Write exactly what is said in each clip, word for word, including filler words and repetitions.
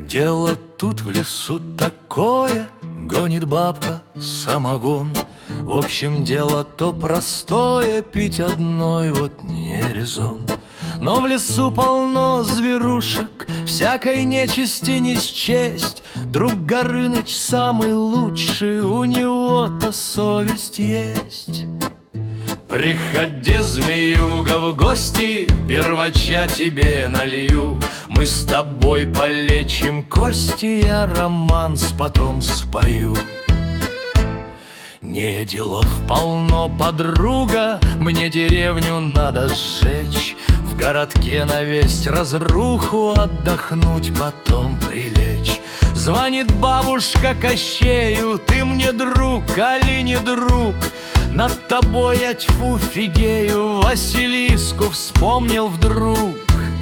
Дело тут в лесу такое, гонит бабка самогон. В общем, дело то простое, пить одной вот не резон. Но в лесу полно зверушек, всякой нечисти не счесть. Друг Горыныч самый лучший, у него-то совесть есть. Приходи, змеюга, в гости, первача тебе налью. Мы с тобой полечим кости, я романс потом спою. Не делов полно, подруга, мне деревню надо сжечь. В городке навесть разруху, отдохнуть, потом прилечь. Звонит бабушка Кощею: ты мне друг, али не друг? Над тобой я тьфу фигею, Василиску вспомнил вдруг.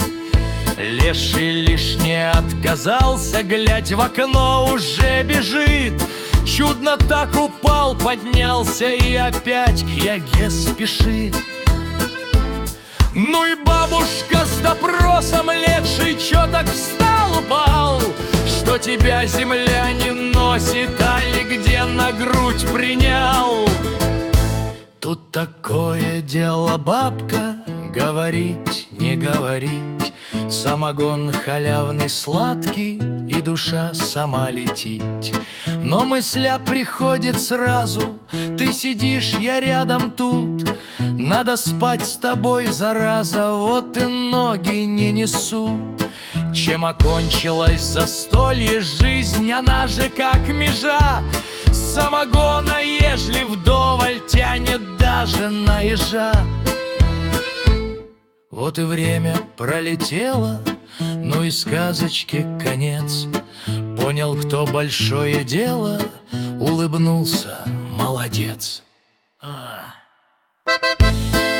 Леший лишь не отказался, глядь, в окно уже бежит. Чудно так упал, поднялся и опять к яге спешит. Ну и бабушка с допросом: леший, чё так встал, упал? Что тебя земля не носит, али где на грудь принял? Тут такое дело, бабка, говорить, не говорить. Самогон халявный, сладкий, и душа сама летит. Но мысля приходит сразу: ты сидишь, я рядом тут. Надо спать с тобой, зараза, вот и ноги не несу. Чем окончилась застолье жизнь, она же как межа. Самогона, ежели вдоволь, тянет даже на ежа. Вот и время пролетело, ну и сказочки конец. Понял, кто большое дело, улыбнулся, молодец. А.